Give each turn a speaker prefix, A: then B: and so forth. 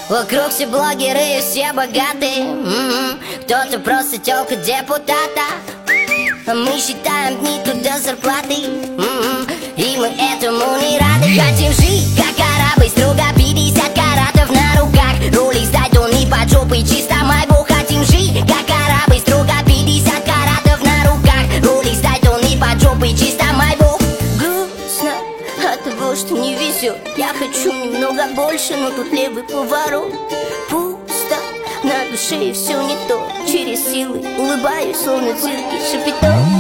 A: Вокруг все блогеры и все богатые. Кто-то просто тёлка депутата. А мы считаем дни туда зарплаты. И мы этому не рады. Хотим жить как арабы, строго 50 каратов на руках. Рули сдать он и под жопой, чисто майбу. Хотим жить как арабы, строго 50 каратов на руках. Рули сдать он и под жопой, чисто майбу. Грустно от того, что не везет. Я хочу немного больше, но тут левый поворот. Пусто на душе и все не то. Через силы улыбаюсь, словно в цирке Шапито.